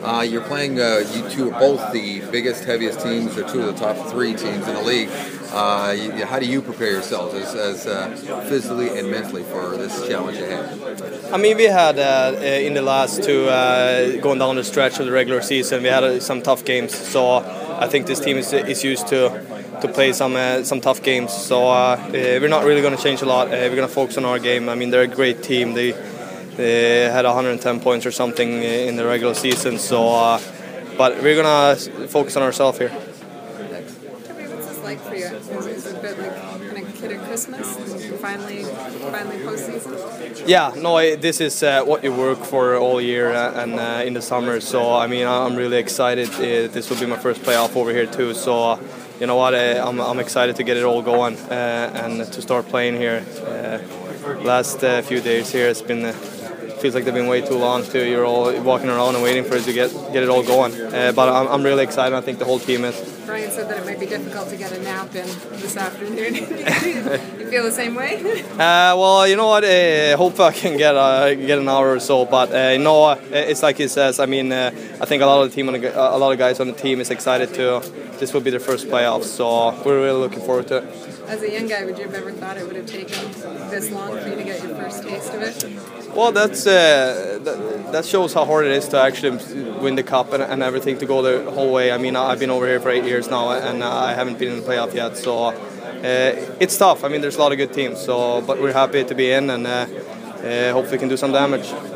You're playing, you two are both the biggest, heaviest teams, or two of the top three teams in the league. How do you prepare yourselves as physically and mentally for this challenge ahead? I mean, we had in the last two going down the stretch of the regular season, we had some tough games. So I think this team is used to play some tough games. So we're not really going to change a lot. We're going to focus on our game. I mean, they're a great team. They had 110 points or something in the regular season. So, but we're going to focus on ourselves here. What's this like for you? Is it a bit like kind of kid at Christmas? Finally postseason? Yeah, no, this is what you work for all year and in the summer. So, I mean, I'm really excited. This will be my first playoff over here too. So, you know what? I'm excited to get it all going and to start playing here. Last few days here, it's been. Feels like they've been way too long too. You're all walking around and waiting for it to get it all going. But I'm really excited. I think the whole team is. Brian said that it might be difficult to get a nap in this afternoon. You feel the same way? Well, you know what? Hope I can get an hour or so. But no, it's like he says. I mean, I think a lot of guys on the team is excited to. This will be their first playoffs, so we're really looking forward to it. As a young guy, would you have ever thought it would have taken this long for you to get your first taste of it? Well, that shows how hard it is to actually win the cup and everything, to go the whole way. I mean, I've been over here for 8 years now, and I haven't been in the playoff yet, so it's tough. I mean, there's a lot of good teams, but we're happy to be in, and hopefully we can do some damage.